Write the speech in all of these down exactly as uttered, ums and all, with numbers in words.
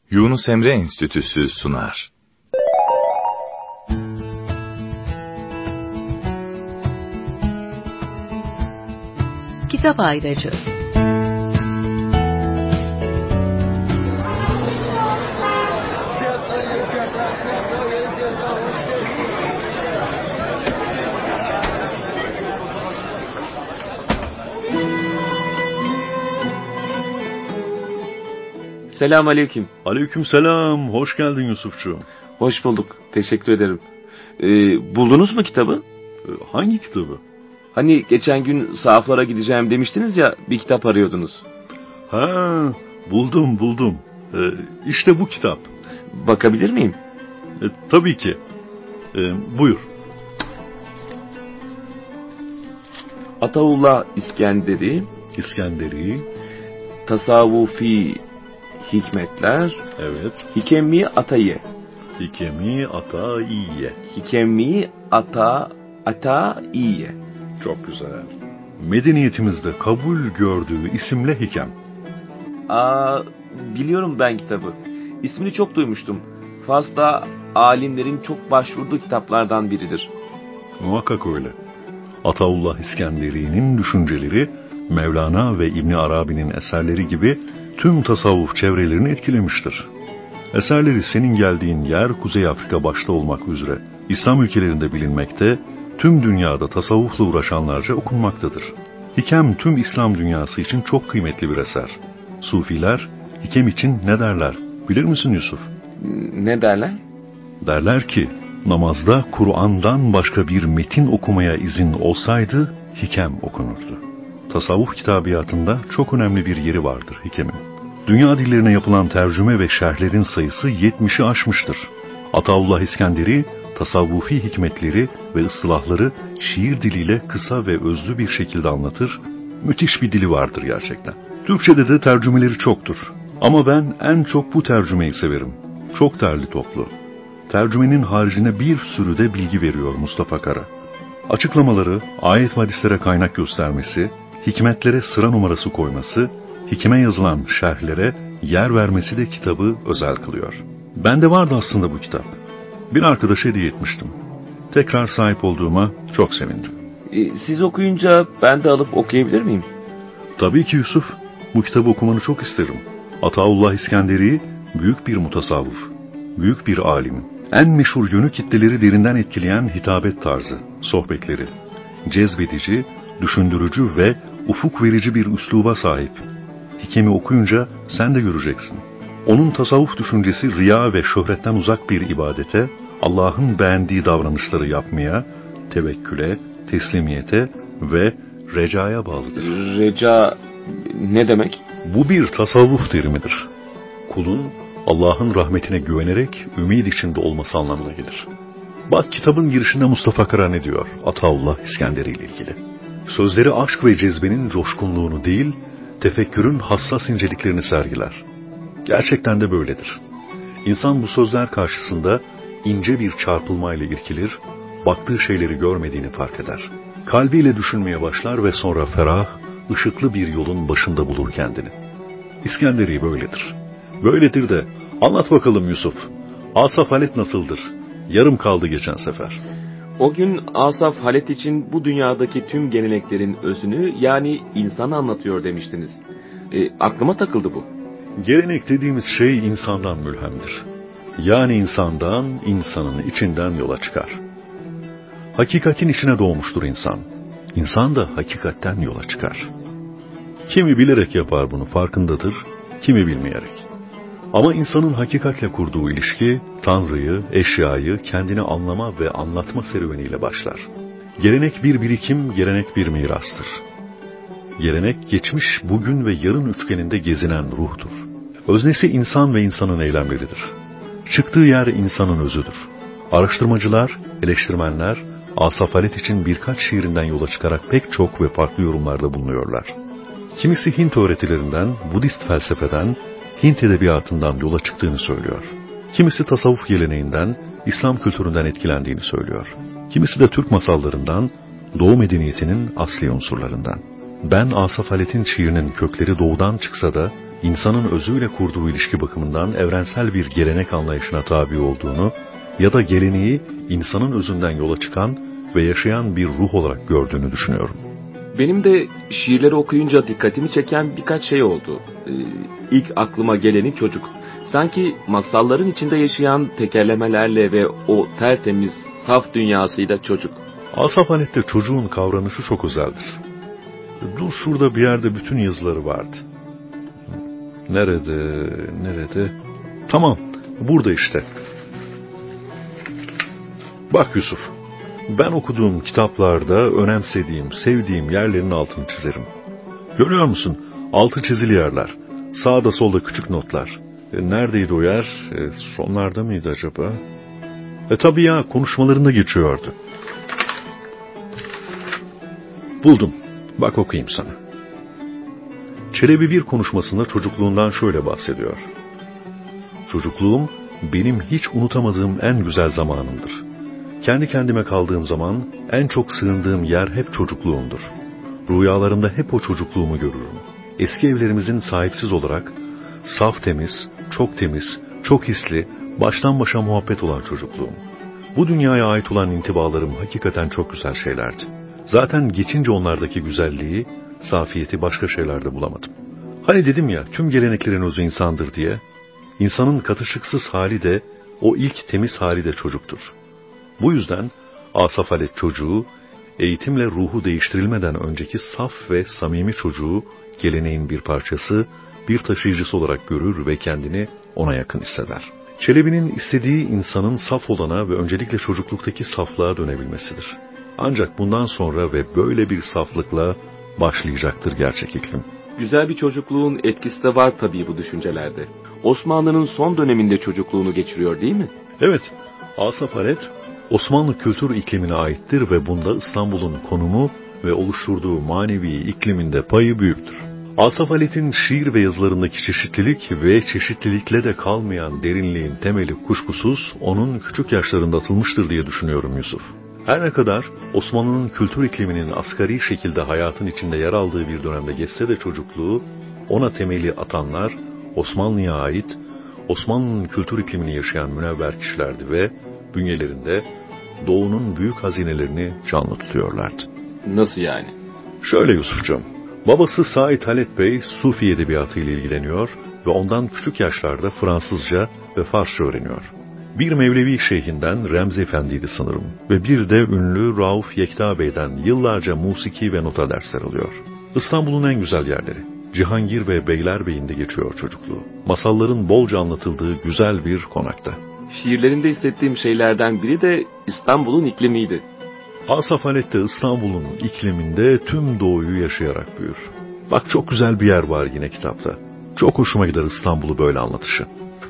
Yunus Emre Enstitüsü sunar. Kitap Ayracı. Selamünaleyküm. Aleykümselam. Hoş geldin Yusufçuğum. Hoş bulduk. Teşekkür ederim. Ee, buldunuz mu kitabı? Ee, hangi kitabı? Hani geçen gün sahaflara gideceğim demiştiniz ya, bir kitap arıyordunuz. Ha, buldum buldum. Ee, işte bu kitap. Bakabilir miyim? Ee, tabii ki. Ee, buyur. Ataullah İskenderi. İskenderi. Tasavvufi hikmetler. Evet. Hikemi Atayi. Hikemi Atayiye. Hikemi Ata Ataiye. Çok güzel. Medeniyetimizde kabul gördüğü isimle Hikem. Aa, biliyorum ben kitabı. İsmini çok duymuştum. Fas'ta alimlerin çok başvurduğu kitaplardan biridir. Muhakkak öyle. Ataullah İskenderi'nin düşünceleri Mevlana ve İbn Arabi'nin eserleri gibi tüm tasavvuf çevrelerini etkilemiştir. Eserleri senin geldiğin yer Kuzey Afrika başta olmak üzere İslam ülkelerinde bilinmekte, tüm dünyada tasavvufla uğraşanlarca okunmaktadır. Hikem tüm İslam dünyası için çok kıymetli bir eser. Sufiler Hikem için ne derler bilir misin Yusuf? Ne derler? Derler ki namazda Kur'an'dan başka bir metin okumaya izin olsaydı Hikem okunurdu. Tasavvuf kitabiyatında çok önemli bir yeri vardır Hikem'in. Dünya dillerine yapılan tercüme ve şerhlerin sayısı yetmişi aşmıştır. Ataullah İskenderi, tasavvufi hikmetleri ve ıstılahları şiir diliyle kısa ve özlü bir şekilde anlatır. Müthiş bir dili vardır gerçekten. Türkçe'de de tercümeleri çoktur. Ama ben en çok bu tercümeyi severim. Çok derli toplu. Tercümenin haricinde bir sürü de bilgi veriyor Mustafa Kara. Açıklamaları, ayet ve hadislere kaynak göstermesi, hikmetlere sıra numarası koyması, hikime yazılan şerhlere yer vermesi de kitabı özel kılıyor. Bende vardı aslında bu kitap. Bir arkadaşa hediye etmiştim. Tekrar sahip olduğuma çok sevindim. Ee, siz okuyunca ben de alıp okuyabilir miyim? Tabii ki Yusuf. Bu kitabı okumanı çok isterim. Ataullah İskenderi büyük bir mutasavvıf, büyük bir alim. En meşhur yönü kitleleri derinden etkileyen hitabet tarzı, sohbetleri. Cezbedici, düşündürücü ve ufuk verici bir üsluba sahip. Hikemi okuyunca sen de göreceksin. Onun tasavvuf düşüncesi riya ve şöhretten uzak bir ibadete, Allah'ın beğendiği davranışları yapmaya, tevekküle, teslimiyete ve recaya bağlıdır. Reca ne demek? Bu bir tasavvuf terimidir. Kulun Allah'ın rahmetine güvenerek ümid içinde olması anlamına gelir. Bak kitabın girişinde Mustafa Kara ne diyor Ataullah İskenderi ile ilgili. Sözleri aşk ve cezbenin coşkunluğunu değil, tefekkürün hassas inceliklerini sergiler. Gerçekten de böyledir. İnsan bu sözler karşısında ince bir çarpılmayla irkilir, baktığı şeyleri görmediğini fark eder. Kalbiyle düşünmeye başlar ve sonra ferah, ışıklı bir yolun başında bulur kendini. İskenderi böyledir. Böyledir de anlat bakalım Yusuf. Asaf Halet nasıldır? Yarım kaldı geçen sefer. O gün Asaf Halet için bu dünyadaki tüm geleneklerin özünü, yani insanı anlatıyor demiştiniz. E, aklıma takıldı bu. Gelenek dediğimiz şey insandan mülhemdir. Yani insandan, insanın içinden yola çıkar. Hakikatin içine doğmuştur insan. İnsan da hakikatten yola çıkar. Kimi bilerek yapar bunu, farkındadır, kimi bilmeyerek. Ama insanın hakikatle kurduğu ilişki, Tanrı'yı, eşyayı kendine anlama ve anlatma serüveniyle başlar. Gelenek bir birikim, gelenek bir mirastır. Gelenek geçmiş, bugün ve yarın üçgeninde gezinen ruhtur. Öznesi insan ve insanın eylemleridir. Çıktığı yer insanın özüdür. Araştırmacılar, eleştirmenler, Asaf Halet için birkaç şiirinden yola çıkarak pek çok ve farklı yorumlarda bulunuyorlar. Kimisi Hint öğretilerinden, Budist felsefeden, Hint edebiyatından yola çıktığını söylüyor. Kimisi tasavvuf geleneğinden, İslam kültüründen etkilendiğini söylüyor. Kimisi de Türk masallarından, Doğu medeniyetinin asli unsurlarından. Ben Asaf Halet'in şiirinin kökleri doğudan çıksa da insanın özüyle kurduğu ilişki bakımından evrensel bir gelenek anlayışına tabi olduğunu ya da geleneği insanın özünden yola çıkan ve yaşayan bir ruh olarak gördüğünü düşünüyorum. Benim de şiirleri okuyunca dikkatimi çeken birkaç şey oldu. Ee, ilk aklıma geleni çocuk. Sanki masalların içinde yaşayan tekerlemelerle ve o tertemiz, saf dünyasıyla çocuk. Asaf Halet'te çocuğun kavranışı çok özeldir. Dur, şurada bir yerde bütün yazıları vardı. Nerede, nerede? Tamam, burada işte. Bak Yusuf, ben okuduğum kitaplarda önemsediğim, sevdiğim yerlerin altını çizerim. Görüyor musun? Altı çizili yerler. Sağda solda küçük notlar. E, neredeydi o yer? E, sonlarda mıydı acaba? E tabii ya, konuşmalarında geçiyordu. Buldum. Bak okuyayım sana. Çelebi bir konuşmasında çocukluğundan şöyle bahsediyor. Çocukluğum benim hiç unutamadığım en güzel zamanımdır. Kendi kendime kaldığım zaman en çok sığındığım yer hep çocukluğumdur. Rüyalarımda hep o çocukluğumu görürüm. Eski evlerimizin sahipsiz olarak saf temiz, çok temiz, çok hisli, baştan başa muhabbet olan çocukluğum. Bu dünyaya ait olan intibalarım hakikaten çok güzel şeylerdi. Zaten geçince onlardaki güzelliği, safiyeti başka şeylerde bulamadım. Hani dedim ya, tüm geleneklerin özü insandır diye. İnsanın katışıksız hali de, o ilk temiz hali de çocuktur. Bu yüzden Asaf Halet çocuğu, eğitimle ruhu değiştirilmeden önceki saf ve samimi çocuğu geleneğin bir parçası, bir taşıyıcısı olarak görür ve kendini ona yakın hisseder. Çelebi'nin istediği insanın saf olana ve öncelikle çocukluktaki saflığa dönebilmesidir. Ancak bundan sonra ve böyle bir saflıkla başlayacaktır gerçek iklim. Güzel bir çocukluğun etkisi de var tabii bu düşüncelerde. Osmanlı'nın son döneminde çocukluğunu geçiriyor değil mi? Evet, Asaf Halet Osmanlı kültür iklimine aittir ve bunda İstanbul'un konumu ve oluşturduğu manevi ikliminde payı büyüktür. Asaf Halet'in şiir ve yazılarındaki çeşitlilik ve çeşitlilikle de kalmayan derinliğin temeli kuşkusuz onun küçük yaşlarında atılmıştır diye düşünüyorum Yusuf. Her ne kadar Osmanlı'nın kültür ikliminin asgari şekilde hayatın içinde yer aldığı bir dönemde geçse de çocukluğu, ona temeli atanlar Osmanlı'ya ait, Osmanlı'nın kültür iklimini yaşayan münevver kişilerdi ve bünyelerinde Doğu'nun büyük hazinelerini canlı tutuyorlardı. Nasıl yani? Şöyle Yusufcuğum, babası Said Halet Bey Sufi edebiyatı ile ilgileniyor ve ondan küçük yaşlarda Fransızca ve Farsça öğreniyor. Bir Mevlevi şeyhinden Remzi Efendi'ydi sanırım ve bir de ünlü Rauf Yekta Bey'den yıllarca musiki ve nota dersler alıyor. İstanbul'un en güzel yerleri, Cihangir ve Beylerbeyi'nde geçiyor çocukluğu. Masalların bolca anlatıldığı güzel bir konakta. Şiirlerinde hissettiğim şeylerden biri de İstanbul'un iklimiydi. Asaf Halet de İstanbul'un ikliminde tüm doğuyu yaşayarak büyür. Bak çok güzel bir yer var yine kitapta. Çok hoşuma gider İstanbul'u böyle anlatışı.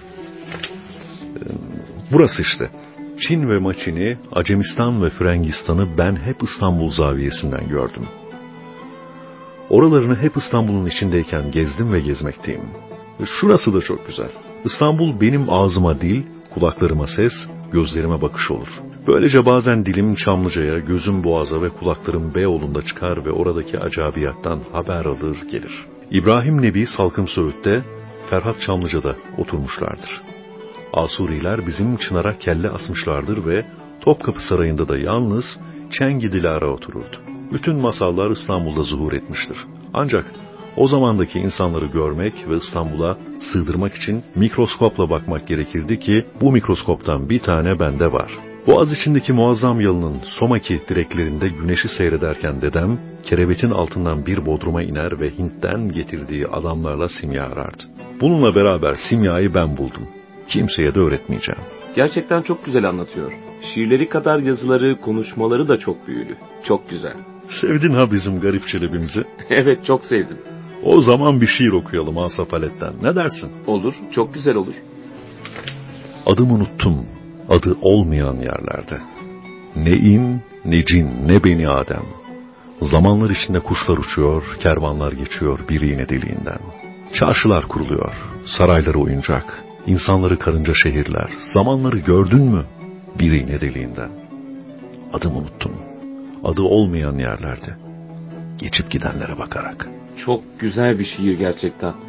Burası işte. Çin ve Maçin'i, Acemistan ve Frengistan'ı ben hep İstanbul zaviyesinden gördüm. Oralarını hep İstanbul'un içindeyken gezdim ve gezmekteyim. Şurası da çok güzel. İstanbul benim ağzıma dil, kulaklarıma ses, gözlerime bakış olur. Böylece bazen dilim Çamlıca'ya, gözüm Boğaz'a ve kulaklarım Beyoğlu'nda çıkar ve oradaki acabiyattan haber alır gelir. İbrahim Nebi Salkım Söğüt'te, Ferhat Çamlıca'da oturmuşlardır. Asuriler bizim Çınar'a kelle asmışlardır ve Topkapı Sarayı'nda da yalnız Çengi Dilara otururdu. Bütün masallar İstanbul'da zuhur etmiştir. Ancak o zamandaki insanları görmek ve İstanbul'a sığdırmak için mikroskopla bakmak gerekirdi ki bu mikroskoptan bir tane bende var. Boğaz içindeki muazzam yalının Somaki direklerinde güneşi seyrederken dedem kerebetin altından bir bodruma iner ve Hint'ten getirdiği adamlarla simya arardı. Bununla beraber simyayı ben buldum. Kimseye de öğretmeyeceğim. Gerçekten çok güzel anlatıyor. Şiirleri kadar yazıları, konuşmaları da çok büyülü. Çok güzel. Sevdin ha bizim garip Çelebi'mizi? Evet, çok sevdim. O zaman bir şiir okuyalım Asaf Halet'ten. Ne dersin? Olur, çok güzel olur. Adımı unuttum, adı olmayan yerlerde. Ne in, ne cin, ne beni Adem. Zamanlar içinde kuşlar uçuyor, kervanlar geçiyor bir iğne deliğinden. Çarşılar kuruluyor, sarayları oyuncak, insanları karınca şehirler. Zamanları gördün mü bir iğne deliğinden? Adımı unuttum, adı olmayan yerlerde. Geçip gidenlere bakarak. Çok güzel bir şiir gerçekten.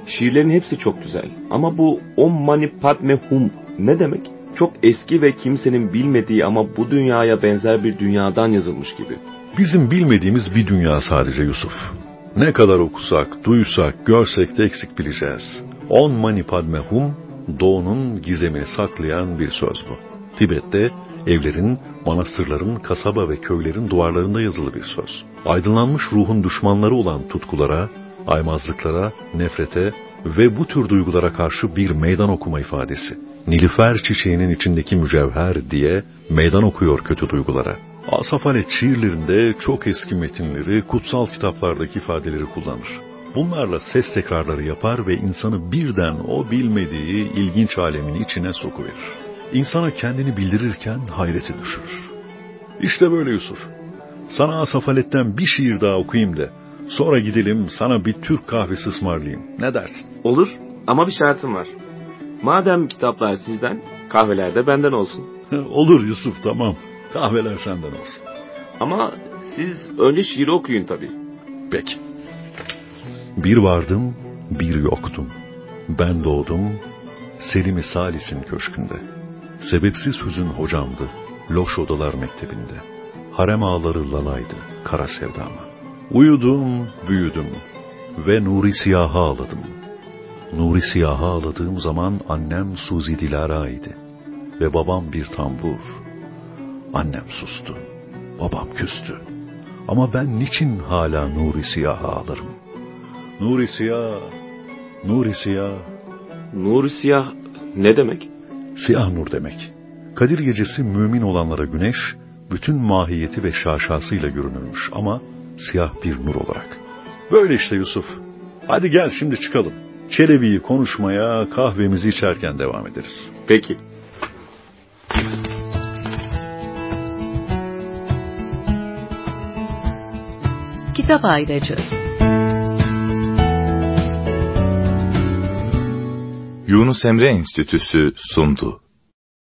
Şiirlerin hepsi çok güzel. Ama bu Om Mani Padme Hum ne demek? Çok eski ve kimsenin bilmediği ama bu dünyaya benzer bir dünyadan yazılmış gibi. Bizim bilmediğimiz bir dünya sadece Yusuf. Ne kadar okusak, duysak, görsek de eksik bileceğiz. Om Mani Padme Hum, doğunun gizemini saklayan bir söz bu. Tibet'te evlerin, manastırların, kasaba ve köylerin duvarlarında yazılı bir söz. Aydınlanmış ruhun düşmanları olan tutkulara, aymazlıklara, nefrete ve bu tür duygulara karşı bir meydan okuma ifadesi. Nilüfer çiçeğinin içindeki mücevher diye meydan okuyor kötü duygulara. Asaf Halet şiirlerinde çok eski metinleri, kutsal kitaplardaki ifadeleri kullanır. Bunlarla ses tekrarları yapar ve insanı birden o bilmediği ilginç alemin içine sokuverir. İnsana kendini bildirirken hayrete düşürür. İşte böyle Yusuf. Sana Asaf Halet'ten bir şiir daha okuyayım da sonra gidelim sana bir Türk kahvesi ısmarlayayım. Ne dersin? Olur ama bir şartım var. Madem kitaplar sizden, kahveler de benden olsun. Olur Yusuf, tamam. Kahveler senden olsun. Ama siz önce şiiri okuyun tabii. Peki. Bir vardım, bir yoktum. Ben doğdum, Selim-i Salis'in köşkünde. Sebepsiz hüzün hocamdı, loş odalar mektebinde. Harem ağları lalaydı, kara sevdama. Uyudum, büyüdüm ve nuri siyaha ağladım. Nuri siyaha ağladığım zaman annem Suzi Dilara'ydı ve babam bir tambur. Annem sustu, babam küstü. Ama ben niçin hala nuri siyaha ağlarım? Nuri siyah, nuri siyah. Nuri siyah ne demek? Siyah nur demek. Kadir gecesi mümin olanlara güneş, bütün mahiyeti ve şaşasıyla görünürmüş ama siyah bir nur olarak. Böyle işte Yusuf. Hadi gel şimdi çıkalım. Çelebi'yi konuşmaya, kahvemizi içerken devam ederiz. Peki. Kitap Ayracı. Yunus Emre Enstitüsü sundu.